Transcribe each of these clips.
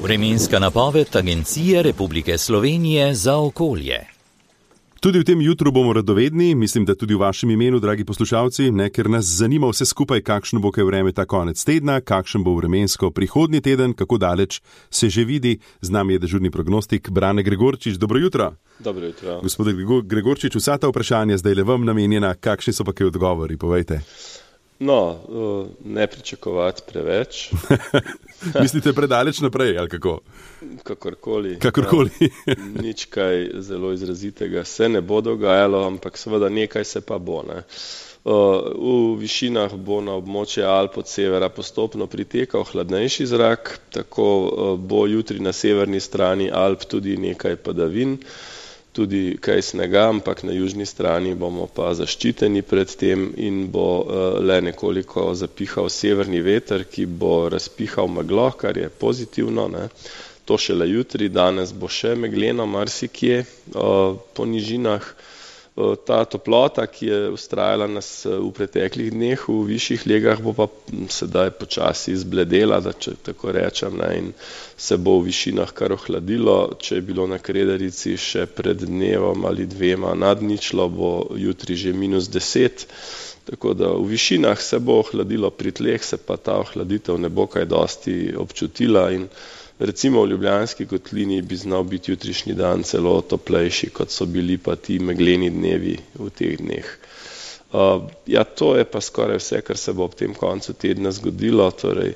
Vremenska napoved Agencije Republike Slovenije za okolje. Tudi v tem jutru bomo radovedni, mislim, da tudi v vašem imenu, dragi poslušalci, ker nas zanima vse skupaj, kakšno bo kaj vreme ta konec tedna, kakšen bo vremensko prihodnji teden, kako daleč se že vidi. Z nami je dežurni prognostik Brane Gregorčič. Dobro jutro. Dobro jutro. Gospod Gregorčič, vsa ta vprašanja zdaj le vam namenjena, kakšni so pa kaj odgovori, povejte. No, ne pričakovati preveč. Mislite predaleč naprej, ali kako? Kakorkoli. Nič kaj zelo izrazitega se ne bo dogajalo, ampak seveda nekaj se pa bo. Ne. V višinah bo na območje Alp od severa postopno pritekal hladnejši zrak, tako bo jutri na severni strani Alp tudi nekaj padavin, tudi kaj snega, ampak na južni strani bomo pa zaščiteni pred tem in bo le nekoliko zapihal severni veter, ki bo razpihal meglo, kar je pozitivno. Ne. To šele jutri, danes bo še megleno marsikje po nižinah. Ta toplota, ki je vztrajala nas v preteklih dneh v višjih legah, bo pa sedaj počasi izbledela, da če tako rečem, ne, in se bo v višinah kar ohladilo. Če je bilo na Kredarici še pred dnevom ali dvema nad ničlo, bo jutri že -10. Tako da v višinah se bo ohladilo, pri tleh se pa ta ohladitev ne bo kaj dosti občutila in recimo v Ljubljanski kotlini bi znal biti jutrišnji dan celo toplejši, kot so bili pa ti megleni dnevi v teh dneh. To je pa skoraj vse, kar se bo ob tem koncu tedna zgodilo. Torej,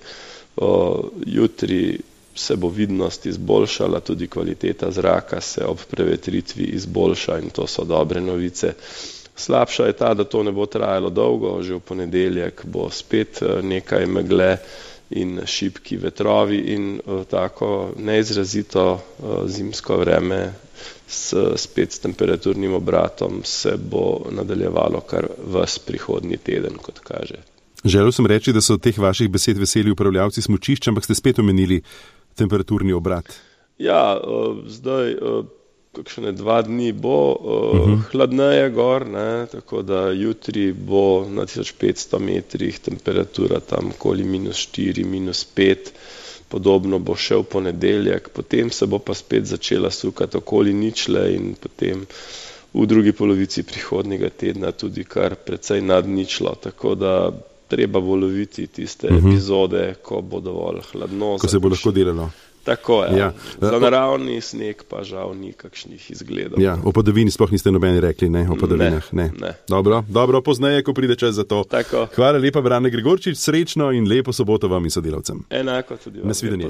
jutri se bo vidnost izboljšala, tudi kvaliteta zraka se ob prevetritvi izboljša in to so dobre novice. Slabša je ta, da to ne bo trajalo dolgo, že v ponedeljek bo spet nekaj megle in šibki vetrovi in tako neizrazito zimsko vreme spet s temperaturnim obratom se bo nadaljevalo kar ves prihodnji teden, kot kaže. Želel sem reči, da so od teh vaših besed veseli upravljavci smučišč, ampak ste spet omenili temperaturni obrat. Ja, zdaj kakšne 2 dni bo hladneje gor, ne, tako da jutri bo na 1500 metrih temperatura tam okoli -4, -5, podobno bo še v ponedeljek, potem se bo pa spet začela sukati okoli ničle in potem v drugi polovici prihodnjega tedna tudi kar precej nad ničlo, tako da treba bo loviti tiste epizode, ko bo dovolj hladno. Ko se bo lahko delalo. Tako je. Ja. Za naravni sneg pa žal ni kakšnih izgledov. Ja, o padavini sploh niste nobeni rekli, ne? O padavinah, ne. Dobro, pozneje, ko pride čas za to. Tako. Hvala lepa, Brane Gregorčič, srečno in lepo soboto vam in sodelavcem. Enako tudi vam. Nasvidenje.